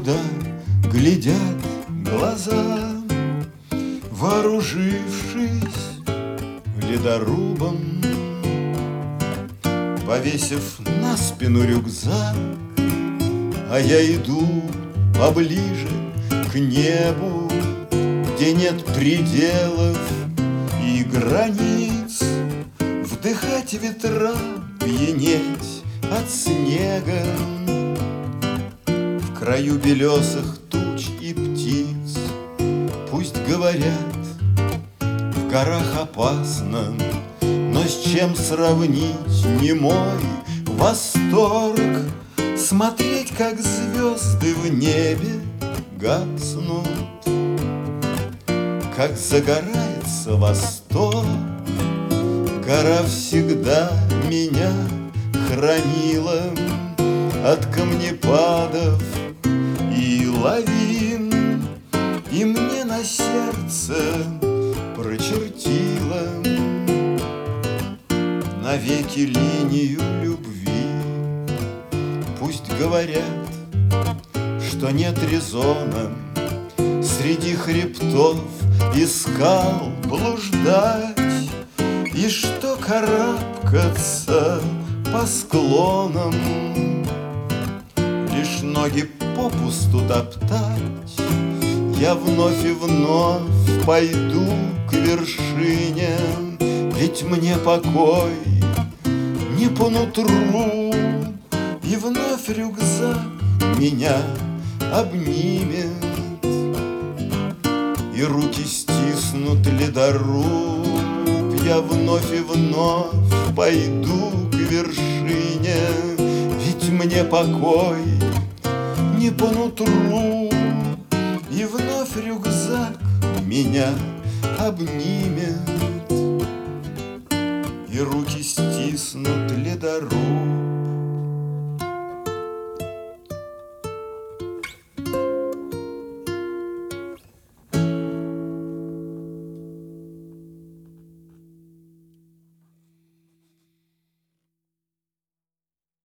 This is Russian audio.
куда глядят глаза, вооружившись ледорубом, повесив на спину рюкзак. А я иду поближе к небу, где нет пределов и границ, вдыхать ветра, пьянеть от снега. В краю белесых туч и птиц пусть говорят, в горах опасно, но с чем сравнить немой восторг смотреть, как звезды в небе гаснут, как загорается восток. Гора всегда меня хранила от камнепадов и лавин, и мне на сердце прочертила навеки линию любви. Пусть говорят, что нет резона среди хребтов и скал блуждать, и что карабкаться по склонам, лишь ноги попусту топтать. Я вновь и вновь пойду к вершине, ведь мне покой не по нутру, и вновь рюкзак меня обнимет, и руки стиснут ледоруб. Я вновь и вновь пойду к вершине, ведь мне покой не по нутру, и вновь рюкзак меня обнимет, и руки стиснут ледоруб.